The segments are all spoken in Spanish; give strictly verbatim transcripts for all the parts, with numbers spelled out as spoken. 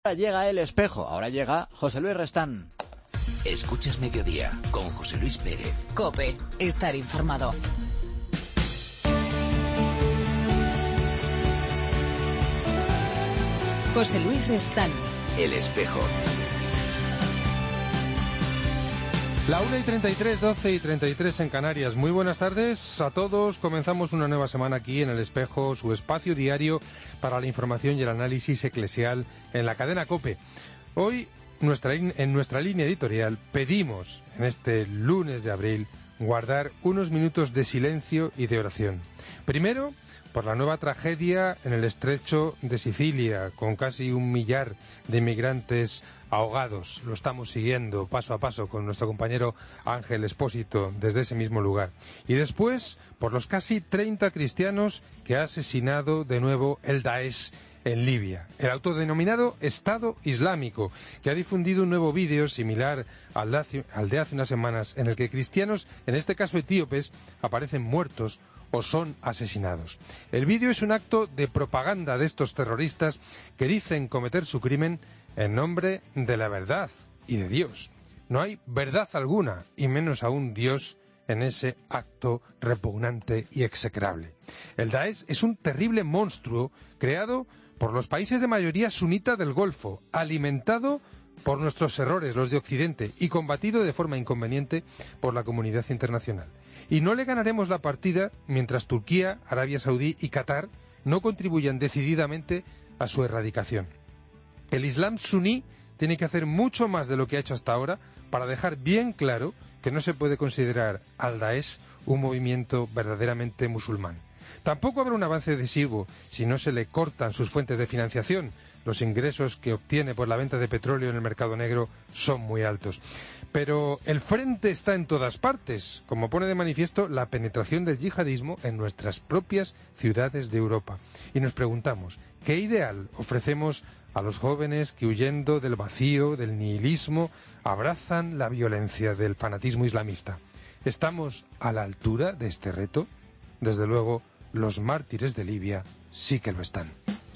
Ahora llega El Espejo, ahora llega José Luis Restán. Escuchas Mediodía con José Luis Pérez. COPE, estar informado. José Luis Restán. El Espejo. La una y treinta y tres, doce y treinta y tres en Canarias. Muy buenas tardes a todos. Comenzamos una nueva semana aquí en El Espejo, su espacio diario para la información y el análisis eclesial en la cadena COPE. Hoy, nuestra, en nuestra línea editorial, pedimos, en este lunes de abril, guardar unos minutos de silencio y de oración. Primero, por la nueva tragedia en el estrecho de Sicilia, con casi un millar de inmigrantes ahogados. Lo estamos siguiendo paso a paso con nuestro compañero Ángel Espósito desde ese mismo lugar. Y después, por los casi treinta cristianos que ha asesinado de nuevo el Daesh en Libia, el autodenominado Estado Islámico, que ha difundido un nuevo vídeo similar al de, hace, al de hace unas semanas, en el que cristianos, en este caso etíopes, aparecen muertos o son asesinados. El vídeo es un acto de propaganda de estos terroristas que dicen cometer su crimen en nombre de la verdad y de Dios. No hay verdad alguna, y menos aún Dios, en ese acto repugnante y execrable. El Daesh es un terrible monstruo creado por los países de mayoría sunita del Golfo, alimentado por nuestros errores, los de Occidente, y combatido de forma inconveniente por la comunidad internacional. Y no le ganaremos la partida mientras Turquía, Arabia Saudí y Qatar no contribuyan decididamente a su erradicación. El Islam suní tiene que hacer mucho más de lo que ha hecho hasta ahora para dejar bien claro que no se puede considerar al Daesh un movimiento verdaderamente musulmán. Tampoco habrá un avance decisivo si no se le cortan sus fuentes de financiación. Los ingresos que obtiene por la venta de petróleo en el mercado negro son muy altos. Pero el frente está en todas partes, como pone de manifiesto la penetración del yihadismo en nuestras propias ciudades de Europa. Y nos preguntamos, ¿qué ideal ofrecemos a los jóvenes que, huyendo del vacío, del nihilismo, abrazan la violencia del fanatismo islamista? ¿Estamos a la altura de este reto? Desde luego, los mártires de Libia sí que lo están.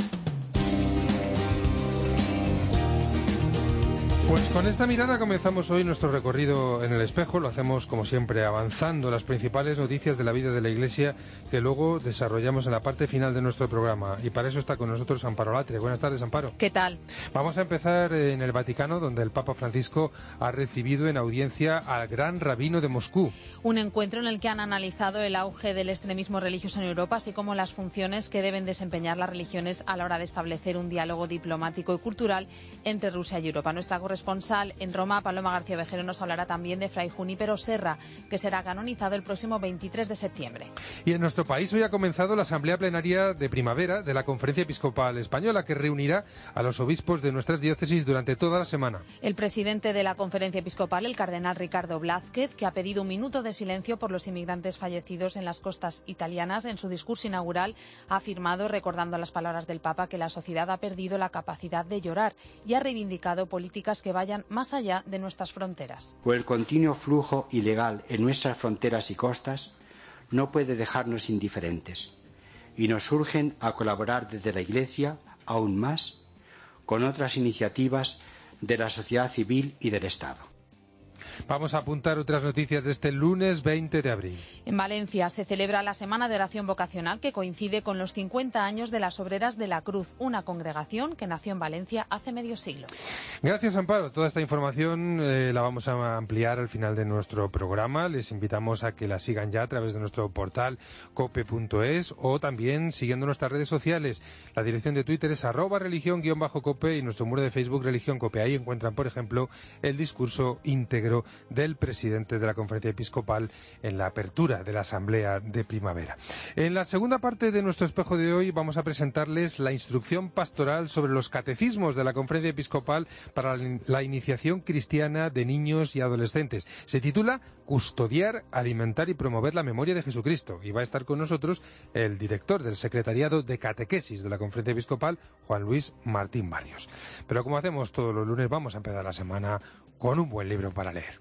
Pues con esta mirada comenzamos hoy nuestro recorrido en El Espejo. Lo hacemos, como siempre, avanzando las principales noticias de la vida de la Iglesia que luego desarrollamos en la parte final de nuestro programa. Y para eso está con nosotros Amparo Latre. Buenas tardes, Amparo. ¿Qué tal? Vamos a empezar en el Vaticano, donde el Papa Francisco ha recibido en audiencia al gran rabino de Moscú. Un encuentro en el que han analizado el auge del extremismo religioso en Europa, así como las funciones que deben desempeñar las religiones a la hora de establecer un diálogo diplomático y cultural entre Rusia y Europa. Nuestra corresponsal en Roma, Paloma García Vejero, nos hablará también de Fray Junípero Serra, que será canonizado el próximo veintitrés de septiembre. Y en nuestro país hoy ha comenzado la asamblea plenaria de primavera de la Conferencia Episcopal Española, que reunirá a los obispos de nuestras diócesis durante toda la semana. El presidente de la Conferencia Episcopal, el cardenal Ricardo Blázquez, que ha pedido un minuto de silencio por los inmigrantes fallecidos en las costas italianas, en su discurso inaugural ha afirmado, recordando las palabras del Papa, que la sociedad ha perdido la capacidad de llorar y ha reivindicado políticas que vayan más allá de nuestras fronteras. Por el continuo flujo ilegal en nuestras fronteras y costas no puede dejarnos indiferentes y nos urgen a colaborar desde la Iglesia aún más con otras iniciativas de la sociedad civil y del Estado. Vamos a apuntar otras noticias de este lunes veinte de abril. En Valencia se celebra la Semana de Oración Vocacional, que coincide con los cincuenta años de las Obreras de la Cruz, una congregación que nació en Valencia hace medio siglo. Gracias, Amparo. Toda esta información eh, la vamos a ampliar al final de nuestro programa. Les invitamos a que la sigan ya a través de nuestro portal cope punto es o también siguiendo nuestras redes sociales. La dirección de Twitter es arroba religión guión bajo cope y nuestro muro de Facebook Religión Cope. Ahí encuentran, por ejemplo, el discurso íntegro del presidente de la Conferencia Episcopal en la apertura de la Asamblea de Primavera. En la segunda parte de nuestro espejo de hoy vamos a presentarles la instrucción pastoral sobre los catecismos de la Conferencia Episcopal para la iniciación cristiana de niños y adolescentes. Se titula Custodiar, alimentar y promover la memoria de Jesucristo. Y va a estar con nosotros el director del Secretariado de Catequesis de la Conferencia Episcopal, Juan Luis Martín Barrios. Pero como hacemos todos los lunes, vamos a empezar la semana con un buen libro para leer.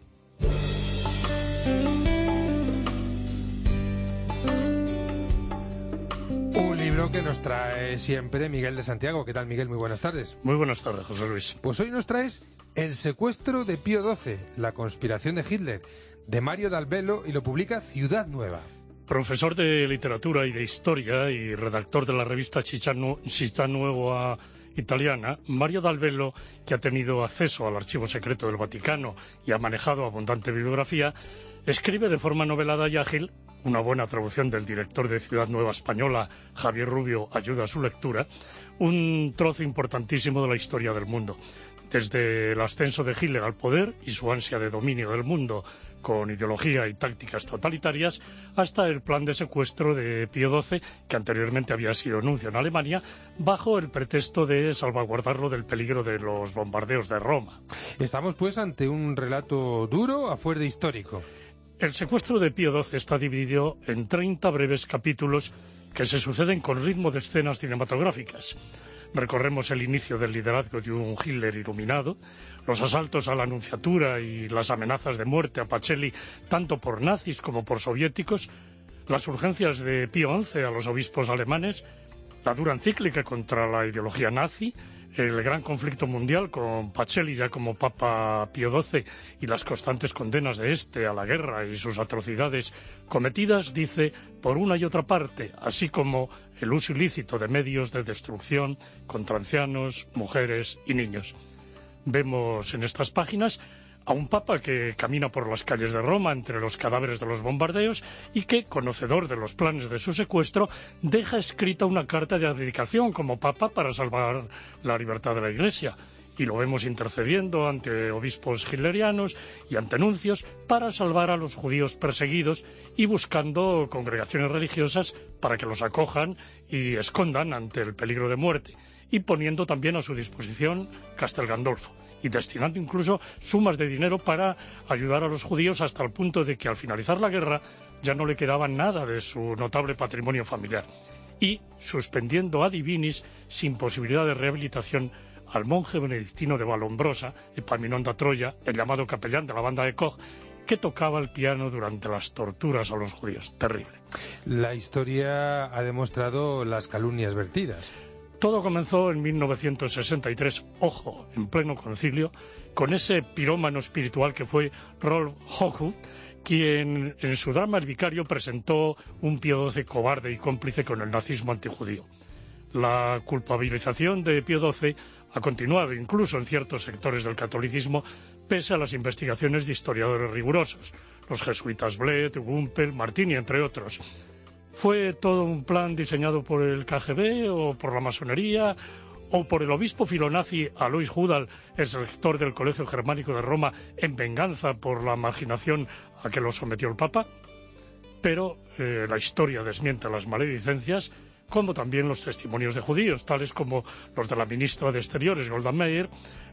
Un libro libro que nos trae siempre Miguel de Santiago. ¿Qué tal, Miguel? Muy buenas tardes. Muy buenas tardes, José Luis. Pues hoy nos traes El secuestro de Pío doce, la conspiración de Hitler, de Mario Dal Bello, y lo publica Ciudad Nueva. Profesor de literatura y de historia y redactor de la revista Città Nuova italiana, Mario Dal Bello, que ha tenido acceso al archivo secreto del Vaticano y ha manejado abundante bibliografía, escribe de forma novelada y ágil, una buena traducción del director de Ciudad Nueva española, Javier Rubio, ayuda a su lectura, un trozo importantísimo de la historia del mundo. Desde el ascenso de Hitler al poder y su ansia de dominio del mundo con ideología y tácticas totalitarias, hasta el plan de secuestro de Pío doce, que anteriormente había sido nuncio en Alemania, bajo el pretexto de salvaguardarlo del peligro de los bombardeos de Roma. Estamos pues ante un relato duro a fuer de histórico. El secuestro de Pío doce está dividido en treinta breves capítulos que se suceden con ritmo de escenas cinematográficas. Recorremos el inicio del liderazgo de un Hitler iluminado, los asaltos a la Nunciatura y las amenazas de muerte a Pacelli tanto por nazis como por soviéticos, las urgencias de Pío once a los obispos alemanes, la dura encíclica contra la ideología nazi, el gran conflicto mundial con Pacelli ya como Papa Pío doce y las constantes condenas de este a la guerra y sus atrocidades cometidas, dice, por una y otra parte, así como el uso ilícito de medios de destrucción contra ancianos, mujeres y niños. Vemos en estas páginas a un papa que camina por las calles de Roma entre los cadáveres de los bombardeos y que, conocedor de los planes de su secuestro, deja escrita una carta de abdicación como papa para salvar la libertad de la Iglesia. Y lo vemos intercediendo ante obispos hitlerianos y ante nuncios para salvar a los judíos perseguidos y buscando congregaciones religiosas para que los acojan y escondan ante el peligro de muerte, y poniendo también a su disposición Castel Gandolfo, y destinando incluso sumas de dinero para ayudar a los judíos hasta el punto de que al finalizar la guerra ya no le quedaba nada de su notable patrimonio familiar, y suspendiendo ad divinis, sin posibilidad de rehabilitación, al monje benedictino de Vallombrosa, Epaminonda Troya, el llamado capellán de la banda de Koch, que tocaba el piano durante las torturas a los judíos. Terrible. La historia ha demostrado las calumnias vertidas. Todo comenzó en mil novecientos sesenta y tres, ojo, en pleno concilio, con ese pirómano espiritual que fue Rolf Hochhuth, quien en su drama El Vicario presentó un Pío doce cobarde y cómplice con el nazismo antijudío. La culpabilización de Pío doce ha continuado incluso en ciertos sectores del catolicismo, pese a las investigaciones de historiadores rigurosos, los jesuitas Bled, Gumpel, Martini, entre otros. ¿Fue todo un plan diseñado por el K G B o por la masonería o por el obispo filonazi Alois Hudal, el rector del Colegio Germánico de Roma, en venganza por la marginación a que lo sometió el Papa? Pero eh, la historia desmiente las maledicencias, como también los testimonios de judíos, tales como los de la ministra de Exteriores, Golda Meir,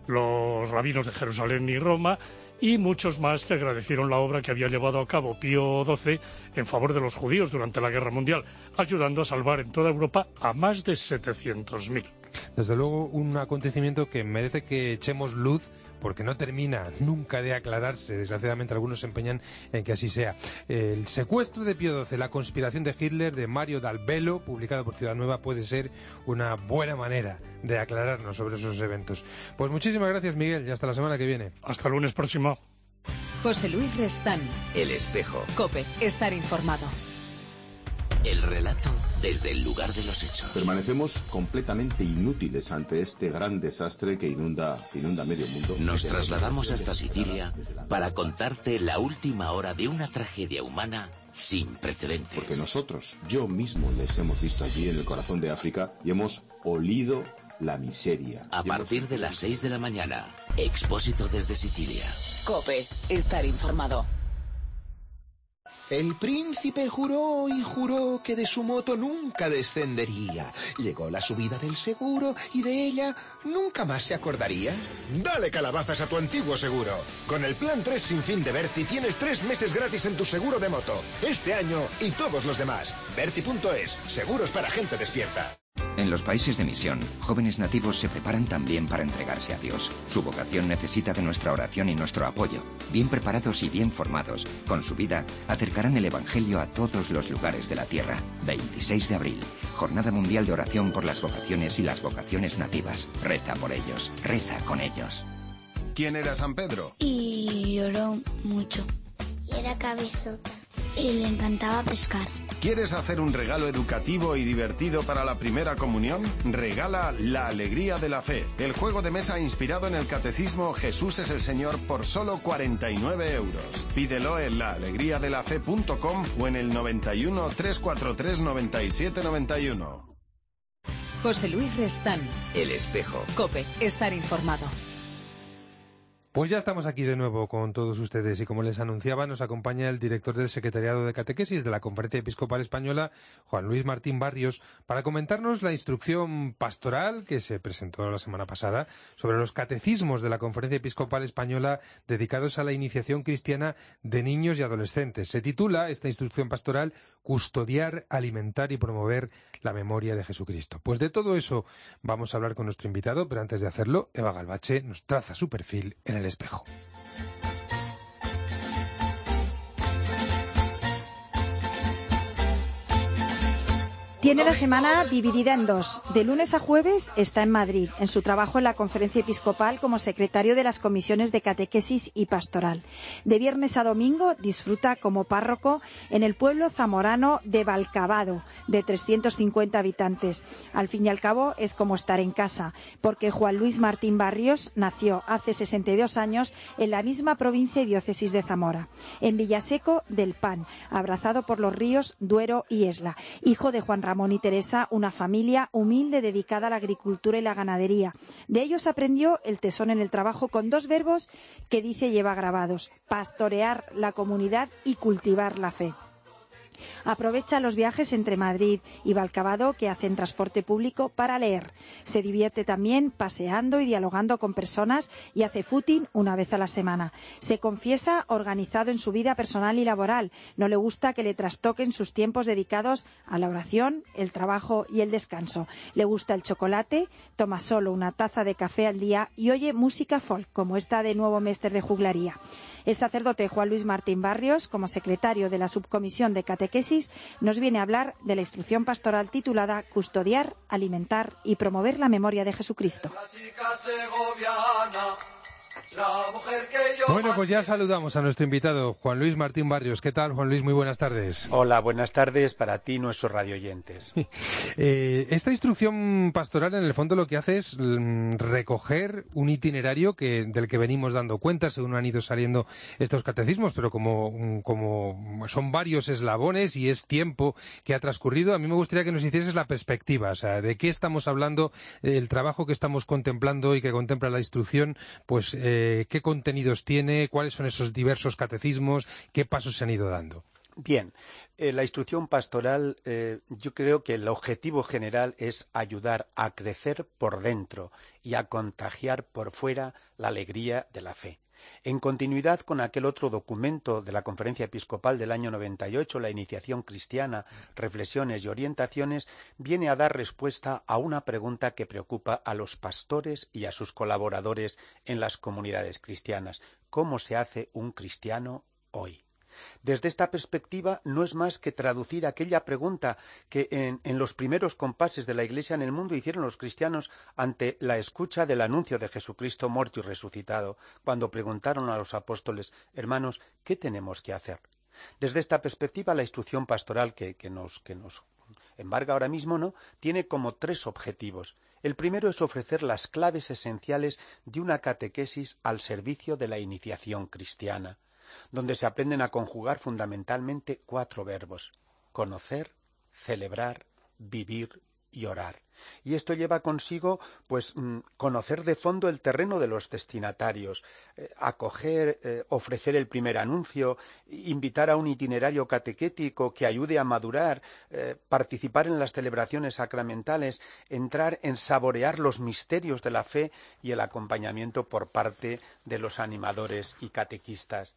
los rabinos de Jerusalén y Roma, y muchos más que agradecieron la obra que había llevado a cabo Pío doce en favor de los judíos durante la Guerra Mundial, ayudando a salvar en toda Europa a más de setecientos mil. Desde luego, un acontecimiento que merece que echemos luz, porque no termina nunca de aclararse. Desgraciadamente algunos se empeñan en que así sea. El secuestro de Pío doce, la conspiración de Hitler, de Mario Dal Bello, publicado por Ciudad Nueva, puede ser una buena manera de aclararnos sobre esos eventos. Pues muchísimas gracias, Miguel, y hasta la semana que viene. Hasta el lunes próximo. José Luis Restán. El espejo. COPE. Estar informado. El relato desde el lugar de los hechos. Permanecemos completamente inútiles ante este gran desastre que inunda, que inunda medio mundo. Nos trasladamos hasta Sicilia para contarte la última hora de una tragedia humana sin precedentes. Porque nosotros, yo mismo, les hemos visto allí en el corazón de África y hemos olido la miseria. A partir de las seis de la mañana, Expósito desde Sicilia. COPE. Estar informado. El príncipe juró y juró que de su moto nunca descendería. Llegó la subida del seguro y de ella nunca más se acordaría. Dale calabazas a tu antiguo seguro. Con el plan tres sin fin de Berti tienes tres meses gratis en tu seguro de moto. Este año y todos los demás. Berti punto es. Seguros para gente despierta. En los países de misión, jóvenes nativos se preparan también para entregarse a Dios. Su vocación necesita de nuestra oración y nuestro apoyo. Bien preparados y bien formados, con su vida, acercarán el Evangelio a todos los lugares de la tierra. veintiséis de abril, Jornada Mundial de Oración por las Vocaciones y las Vocaciones Nativas. Reza por ellos, reza con ellos. ¿Quién era San Pedro? Y lloró mucho. Y era cabezota. Y le encantaba pescar. ¿Quieres hacer un regalo educativo y divertido para la primera comunión? Regala La Alegría de la Fe, el juego de mesa inspirado en el catecismo Jesús es el Señor por solo cuarenta y nueve euros. Pídelo en la alegría de la fe punto com o en el noventa y uno, trescientos cuarenta y tres, noventa y siete noventa y uno. José Luis Restán. El Espejo. COPE. Estar informado. Pues ya estamos aquí de nuevo con todos ustedes y como les anunciaba nos acompaña el director del Secretariado de Catequesis de la Conferencia Episcopal Española, Juan Luis Martín Barrios, para comentarnos la instrucción pastoral que se presentó la semana pasada sobre los catecismos de la Conferencia Episcopal Española dedicados a la iniciación cristiana de niños y adolescentes. Se titula esta instrucción pastoral Custodiar, alimentar y promover la memoria de Jesucristo. Pues de todo eso vamos a hablar con nuestro invitado, pero antes de hacerlo, Eva Galvache nos traza su perfil en el espejo. Tiene la semana dividida en dos. De lunes a jueves está en Madrid, en su trabajo en la Conferencia Episcopal como secretario de las comisiones de catequesis y pastoral. De viernes a domingo disfruta como párroco en el pueblo zamorano de Valcavado, de trescientos cincuenta habitantes. Al fin y al cabo es como estar en casa, porque Juan Luis Martín Barrios nació hace sesenta y dos años en la misma provincia y diócesis de Zamora, en Villaseco del Pan, abrazado por los ríos Duero y Esla, hijo de Juan Ramón y Teresa, una familia humilde dedicada a la agricultura y la ganadería. De ellos aprendió el tesón en el trabajo con dos verbos que dice lleva grabados: pastorear la comunidad y cultivar la fe. Aprovecha los viajes entre Madrid y Valcavado que hacen transporte público para leer. Se divierte también paseando y dialogando con personas y hace footing una vez a la semana. Se confiesa organizado en su vida personal y laboral. No le gusta que le trastoquen sus tiempos dedicados a la oración, el trabajo y el descanso. Le gusta el chocolate, toma solo una taza de café al día y oye música folk, como esta de Nuevo Mester de Juglaría. El sacerdote Juan Luis Martín Barrios, como secretario de la Subcomisión de Catequesis, nos viene a hablar de la instrucción pastoral titulada Custodiar, alimentar y promover la memoria de Jesucristo. Bueno, pues ya saludamos a nuestro invitado, Juan Luis Martín Barrios. ¿Qué tal, Juan Luis? Muy buenas tardes. Hola, buenas tardes para ti y nuestros radioyentes. eh, esta instrucción pastoral, en el fondo, lo que hace es mm, recoger un itinerario que, del que venimos dando cuenta según han ido saliendo estos catecismos, pero como, como son varios eslabones y es tiempo que ha transcurrido, a mí me gustaría que nos hicieses la perspectiva, o sea, de qué estamos hablando, el trabajo que estamos contemplando y que contempla la instrucción, pues eh, qué contenidos tiene, cuáles son esos diversos catecismos, qué pasos se han ido dando. Bien, eh, la instrucción pastoral, eh, yo creo que el objetivo general es ayudar a crecer por dentro y a contagiar por fuera la alegría de la fe. En continuidad con aquel otro documento de la Conferencia Episcopal del año noventa y ocho, la Iniciación Cristiana, Reflexiones y Orientaciones, viene a dar respuesta a una pregunta que preocupa a los pastores y a sus colaboradores en las comunidades cristianas: ¿cómo se hace un cristiano hoy? Desde esta perspectiva no es más que traducir aquella pregunta que en, en los primeros compases de la Iglesia en el mundo hicieron los cristianos ante la escucha del anuncio de Jesucristo muerto y resucitado, cuando preguntaron a los apóstoles: hermanos, ¿qué tenemos que hacer? Desde esta perspectiva, la instrucción pastoral que, que, nos, que nos embarga ahora mismo, ¿no?, tiene como tres objetivos. El primero es ofrecer las claves esenciales de una catequesis al servicio de la iniciación cristiana, donde se aprenden a conjugar fundamentalmente cuatro verbos: conocer, celebrar, vivir y orar. Y esto lleva consigo, pues, conocer de fondo el terreno de los destinatarios, eh, acoger, eh, ofrecer el primer anuncio, invitar a un itinerario catequético que ayude a madurar, eh, participar en las celebraciones sacramentales, entrar en saborear los misterios de la fe y el acompañamiento por parte de los animadores y catequistas.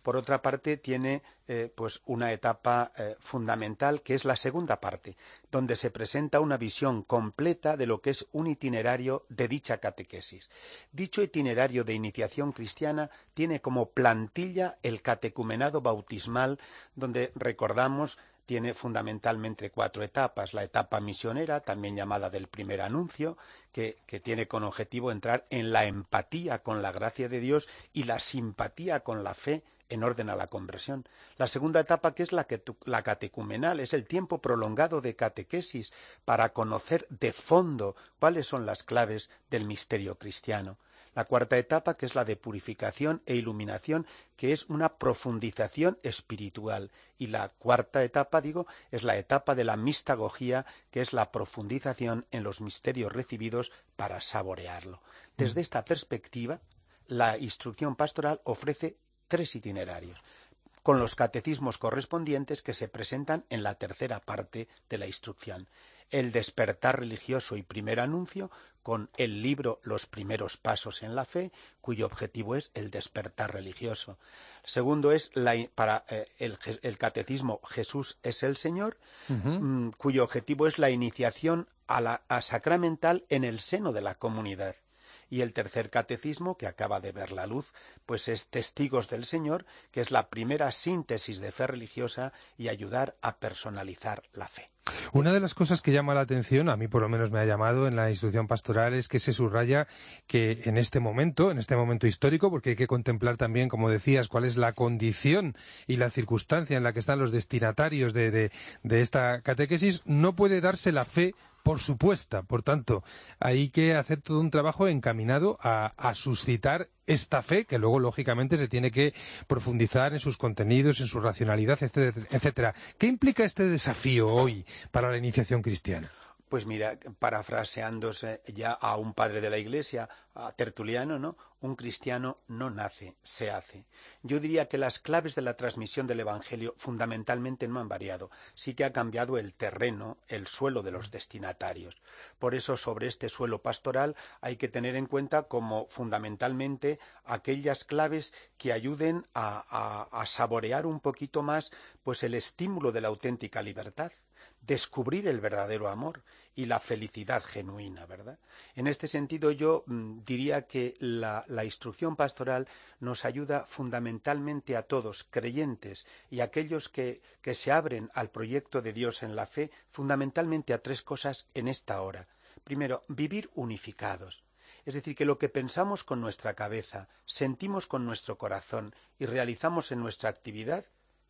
por otra parte, tiene eh, pues una etapa eh, fundamental, que es la segunda parte, donde se presenta una visión completa de lo que es un itinerario de dicha catequesis. Dicho itinerario de iniciación cristiana tiene como plantilla el catecumenado bautismal, donde recordamos tiene fundamentalmente cuatro etapas. La etapa misionera, también llamada del primer anuncio, que, que tiene como objetivo entrar en la empatía con la gracia de Dios y la simpatía con la fe en orden a la conversión. La segunda etapa, que es la, que, la catecumenal, es el tiempo prolongado de catequesis para conocer de fondo cuáles son las claves del misterio cristiano. La cuarta etapa, que es la de purificación e iluminación, que es una profundización espiritual. Y la cuarta etapa, digo, es la etapa de la mistagogía, que es la profundización en los misterios recibidos para saborearlo. Desde esta perspectiva, la instrucción pastoral ofrece tres itinerarios, con los catecismos correspondientes que se presentan en la tercera parte de la instrucción. El despertar religioso y primer anuncio, con el libro Los primeros pasos en la fe, cuyo objetivo es el despertar religioso. Segundo es la, para eh, el, el catecismo Jesús es el Señor, uh-huh. cuyo objetivo es la iniciación a la a sacramental en el seno de la comunidad. Y el tercer catecismo, que acaba de ver la luz, pues es Testigos del Señor, que es la primera síntesis de fe religiosa y ayudar a personalizar la fe. Una de las cosas que llama la atención, a mí por lo menos me ha llamado en la instrucción pastoral, es que se subraya que en este momento, en este momento histórico, porque hay que contemplar también, como decías, cuál es la condición y la circunstancia en la que están los destinatarios de, de, de esta catequesis, no puede darse la fe por supuesta. Por tanto, hay que hacer todo un trabajo encaminado a, a suscitar esta fe, que luego, lógicamente, se tiene que profundizar en sus contenidos, en su racionalidad, etcétera. ¿Qué implica este desafío hoy para la iniciación cristiana? Pues mira, parafraseándose ya a un padre de la Iglesia, a Tertuliano, ¿no? Un cristiano no nace, se hace. Yo diría que las claves de la transmisión del Evangelio fundamentalmente no han variado. Sí que ha cambiado el terreno, el suelo de los destinatarios. Por eso, sobre este suelo pastoral hay que tener en cuenta como fundamentalmente aquellas claves que ayuden a, a, a saborear un poquito más pues el estímulo de la auténtica libertad, descubrir el verdadero amor y la felicidad genuina, ¿verdad? En este sentido yo mmm, diría que la, la instrucción pastoral nos ayuda fundamentalmente a todos, creyentes y aquellos que, que se abren al proyecto de Dios en la fe, fundamentalmente a tres cosas en esta hora. Primero, vivir unificados. Es decir, que lo que pensamos con nuestra cabeza, sentimos con nuestro corazón y realizamos en nuestra actividad,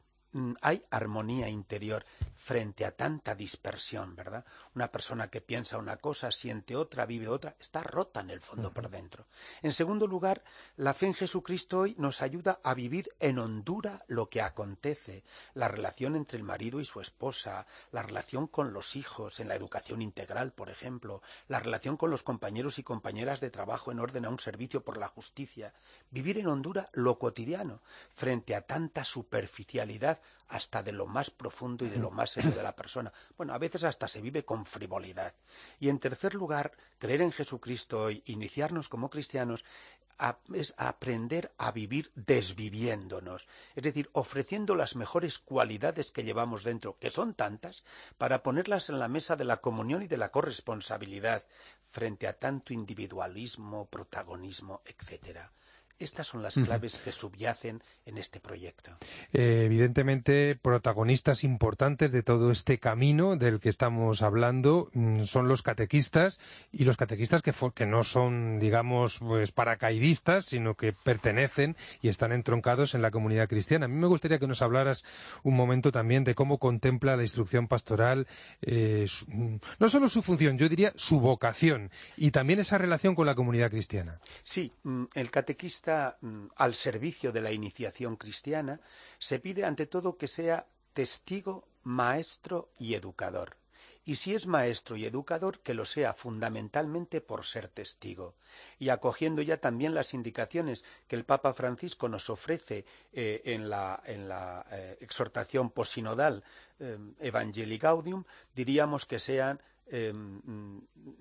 hay armonía interior frente a tanta dispersión, ¿verdad? Una persona que piensa una cosa, siente otra, vive otra, está rota en el fondo uh-huh. por dentro. En segundo lugar, la fe en Jesucristo hoy nos ayuda a vivir en hondura lo que acontece, la relación entre el marido y su esposa, la relación con los hijos en la educación integral, por ejemplo, la relación con los compañeros y compañeras de trabajo en orden a un servicio por la justicia. Vivir en hondura lo cotidiano, frente a tanta superficialidad hasta de lo más profundo y de lo más serio de la persona. Bueno, a veces hasta se vive con frivolidad. Y en tercer lugar, creer en Jesucristo y iniciarnos como cristianos a, es aprender a vivir desviviéndonos, es decir, ofreciendo las mejores cualidades que llevamos dentro, que son tantas, para ponerlas en la mesa de la comunión y de la corresponsabilidad frente a tanto individualismo, protagonismo, etcétera. Estas son las claves que subyacen en este proyecto. Eh, evidentemente, protagonistas importantes de todo este camino del que estamos hablando mmm, son los catequistas, y los catequistas que, que no son, digamos, pues paracaidistas, sino que pertenecen y están entroncados en la comunidad cristiana. A mí me gustaría que nos hablaras un momento también de cómo contempla la instrucción pastoral, eh, su, no solo su función, yo diría su vocación, y también esa relación con la comunidad cristiana. Sí, el catequista al servicio de la iniciación cristiana, se pide ante todo que sea testigo, maestro y educador. Y si es maestro y educador, que lo sea fundamentalmente por ser testigo. Y acogiendo ya también las indicaciones que el Papa Francisco nos ofrece eh, en la, en la eh, exhortación posinodal eh, Evangelii Gaudium, diríamos que sean eh,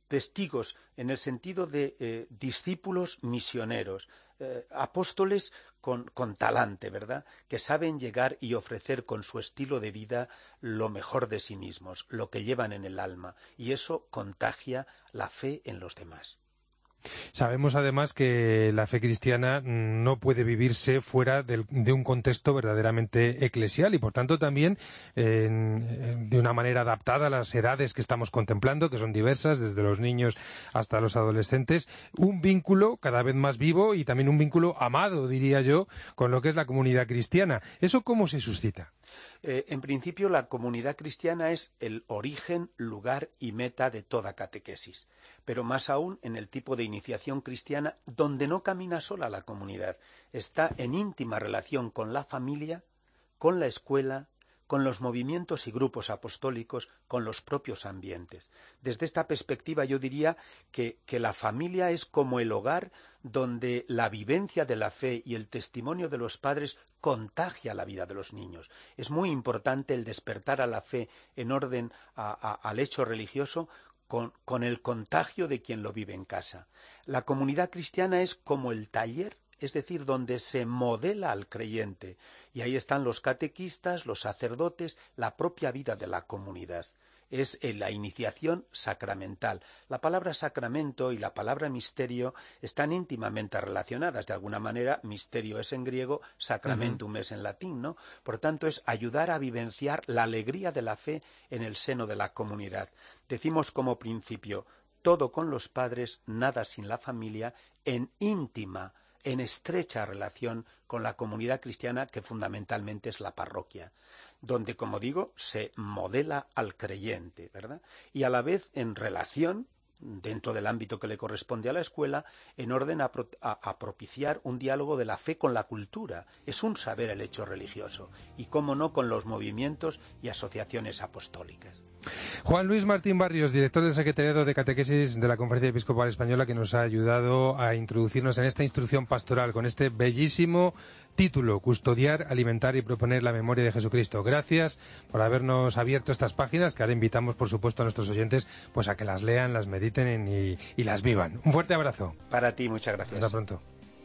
testigos en el sentido de eh, discípulos misioneros, eh, apóstoles con, con talante, ¿verdad?, que saben llegar y ofrecer con su estilo de vida lo mejor de sí mismos, lo que llevan en el alma, y eso contagia la fe en los demás. Sabemos además que la fe cristiana no puede vivirse fuera del, de un contexto verdaderamente eclesial y por tanto también eh, en, de una manera adaptada a las edades que estamos contemplando, que son diversas, desde los niños hasta los adolescentes, un vínculo cada vez más vivo y también un vínculo amado, diría yo, con lo que es la comunidad cristiana. ¿Eso cómo se suscita? Eh, en principio, la comunidad cristiana es el origen, lugar y meta de toda catequesis, pero más aún en el tipo de iniciación cristiana donde no camina sola la comunidad, está en íntima relación con la familia, con la escuela, con los movimientos y grupos apostólicos, con los propios ambientes. Desde esta perspectiva yo diría que, que la familia es como el hogar donde la vivencia de la fe y el testimonio de los padres contagia la vida de los niños. Es muy importante el despertar a la fe en orden a, a, al hecho religioso con, con el contagio de quien lo vive en casa. La comunidad cristiana es como el taller, es decir, donde se modela al creyente, y ahí están los catequistas, los sacerdotes, la propia vida de la comunidad. Es la iniciación sacramental. La palabra sacramento y la palabra misterio están íntimamente relacionadas. De alguna manera, misterio es en griego, sacramentum uh-huh. es en latín, ¿no? Por tanto, es ayudar a vivenciar la alegría de la fe en el seno de la comunidad. Decimos como principio, todo con los padres, nada sin la familia, en íntima en estrecha relación con la comunidad cristiana, que fundamentalmente es la parroquia, donde, como digo, se modela al creyente, ¿verdad? Y a la vez en relación, dentro del ámbito que le corresponde a la escuela, en orden a, pro, a, a propiciar un diálogo de la fe con la cultura. Es un saber el hecho religioso, y cómo no con los movimientos y asociaciones apostólicas. Juan Luis Martín Barrios, director del Secretariado de Catequesis de la Conferencia Episcopal Española, que nos ha ayudado a introducirnos en esta instrucción pastoral con este bellísimo título, Custodiar, Alimentar y Proponer la Memoria de Jesucristo. Gracias por habernos abierto estas páginas, que ahora invitamos, por supuesto, a nuestros oyentes pues a que las lean, las mediten y, y las vivan. Un fuerte abrazo. Para ti, muchas gracias. Hasta pronto.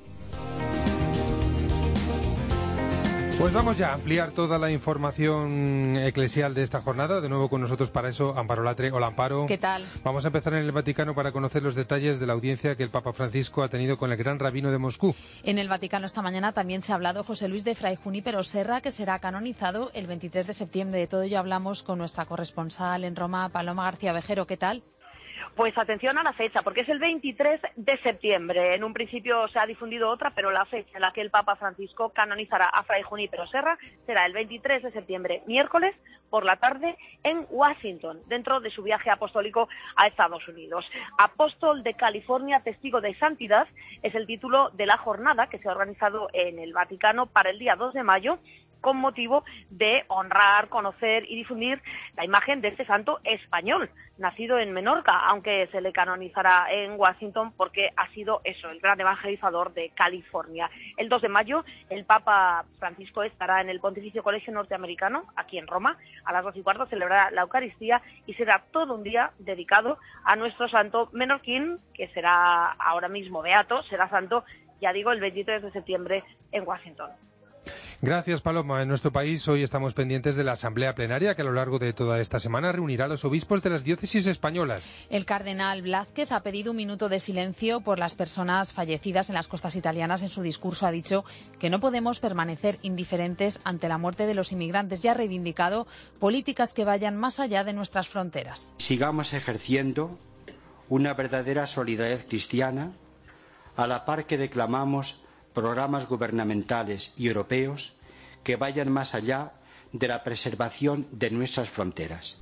Pues vamos ya a ampliar toda la información eclesial de esta jornada. De nuevo con nosotros para eso, Amparo Latre. Hola, Amparo. ¿Qué tal? Vamos a empezar en el Vaticano para conocer los detalles de la audiencia que el Papa Francisco ha tenido con el gran rabino de Moscú. En el Vaticano esta mañana también se ha hablado, José Luis, de Fray Junípero Serra, que será canonizado el veintitrés de septiembre. De todo ello hablamos con nuestra corresponsal en Roma, Paloma García Vejero. ¿Qué tal? Pues atención a la fecha, porque es el veintitrés de septiembre. En un principio se ha difundido otra, pero la fecha en la que el Papa Francisco canonizará a Fray Junípero Serra será el veintitrés de septiembre, miércoles, por la tarde, en Washington, dentro de su viaje apostólico a Estados Unidos. Apóstol de California, testigo de santidad, es el título de la jornada que se ha organizado en el Vaticano para el día dos de mayo, con motivo de honrar, conocer y difundir la imagen de este santo español, nacido en Menorca, aunque se le canonizará en Washington porque ha sido eso, el gran evangelizador de California. El dos de mayo, el Papa Francisco estará en el Pontificio Colegio Norteamericano, aquí en Roma, a las dos y cuarto celebrará la Eucaristía y será todo un día dedicado a nuestro santo menorquín, que será ahora mismo beato, será santo, ya digo, el veintitrés de septiembre en Washington. Gracias, Paloma. En nuestro país hoy estamos pendientes de la asamblea plenaria que a lo largo de toda esta semana reunirá a los obispos de las diócesis españolas. El cardenal Blázquez ha pedido un minuto de silencio por las personas fallecidas en las costas italianas. En su discurso ha dicho que no podemos permanecer indiferentes ante la muerte de los inmigrantes y ha reivindicado políticas que vayan más allá de nuestras fronteras. Sigamos ejerciendo una verdadera solidaridad cristiana a la par que declamamos programas gubernamentales y europeos que vayan más allá de la preservación de nuestras fronteras.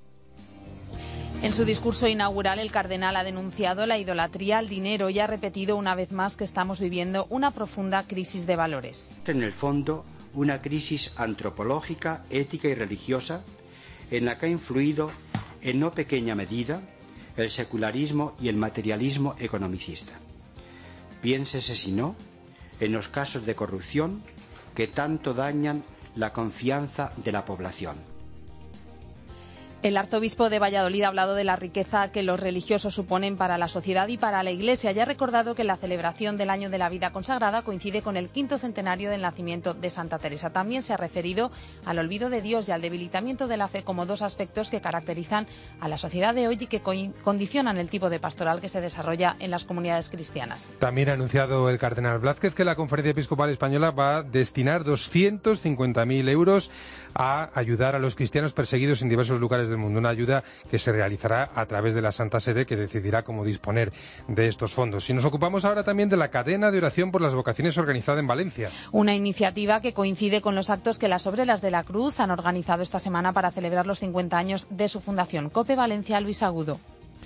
En su discurso inaugural, el cardenal ha denunciado la idolatría al dinero y ha repetido una vez más que estamos viviendo una profunda crisis de valores. En el fondo, una crisis antropológica, ética y religiosa en la que ha influido en no pequeña medida el secularismo y el materialismo economicista. Piénsese, si no, en los casos de corrupción que tanto dañan la confianza de la población. El arzobispo de Valladolid ha hablado de la riqueza que los religiosos suponen para la sociedad y para la Iglesia y ha recordado que la celebración del Año de la Vida Consagrada coincide con el quinto centenario del nacimiento de Santa Teresa. También se ha referido al olvido de Dios y al debilitamiento de la fe como dos aspectos que caracterizan a la sociedad de hoy y que condicionan el tipo de pastoral que se desarrolla en las comunidades cristianas. También ha anunciado el cardenal Blázquez que la Conferencia Episcopal Española va a destinar doscientos cincuenta mil euros a ayudar a los cristianos perseguidos en diversos lugares del mundo. Una ayuda que se realizará a través de la Santa Sede, que decidirá cómo disponer de estos fondos. Y nos ocupamos ahora también de la cadena de oración por las vocaciones organizada en Valencia. Una iniciativa que coincide con los actos que las Obreras de la Cruz han organizado esta semana para celebrar los cincuenta años de su fundación. COPE Valencia, Luis Agudo.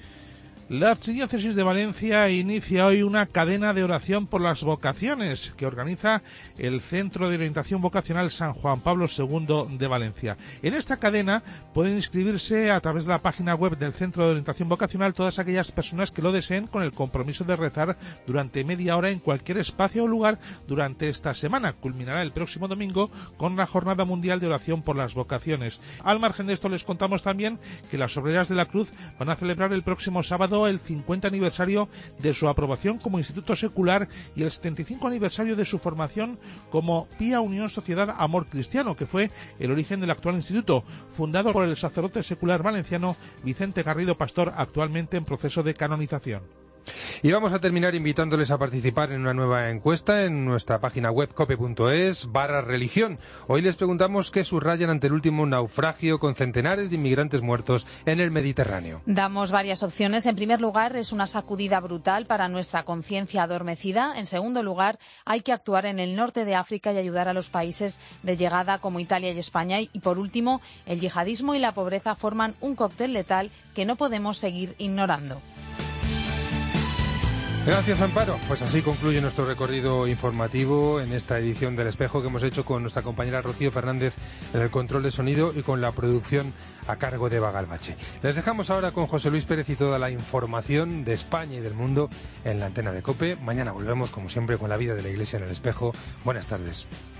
La Archidiócesis de Valencia inicia hoy una cadena de oración por las vocaciones que organiza el Centro de Orientación Vocacional San Juan Pablo segundo de Valencia. En esta cadena pueden inscribirse a través de la página web del Centro de Orientación Vocacional todas aquellas personas que lo deseen, con el compromiso de rezar durante media hora en cualquier espacio o lugar durante esta semana. Culminará el próximo domingo con la Jornada Mundial de Oración por las Vocaciones. Al margen de esto, les contamos también que las Obreras de la Cruz van a celebrar el próximo sábado el cincuenta aniversario de su aprobación como instituto secular y el setenta y cinco aniversario de su formación como Pía Unión Sociedad Amor Cristiano, que fue el origen del actual instituto, fundado por el sacerdote secular valenciano Vicente Garrido Pastor, actualmente en proceso de canonización. Y vamos a terminar invitándoles a participar en una nueva encuesta en nuestra página web cope.es barra religión. Hoy les preguntamos qué subrayan ante el último naufragio con centenares de inmigrantes muertos en el Mediterráneo. Damos varias opciones. En primer lugar, es una sacudida brutal para nuestra conciencia adormecida. En segundo lugar, hay que actuar en el norte de África y ayudar a los países de llegada como Italia y España. Y por último, el yihadismo y la pobreza forman un cóctel letal que no podemos seguir ignorando. Gracias, Amparo. Pues así concluye nuestro recorrido informativo en esta edición del Espejo que hemos hecho con nuestra compañera Rocío Fernández en el control de sonido y con la producción a cargo de Eva Galbache. Les dejamos ahora con José Luis Pérez y toda la información de España y del mundo en la antena de COPE. Mañana volvemos, como siempre, con la vida de la Iglesia en el Espejo. Buenas tardes.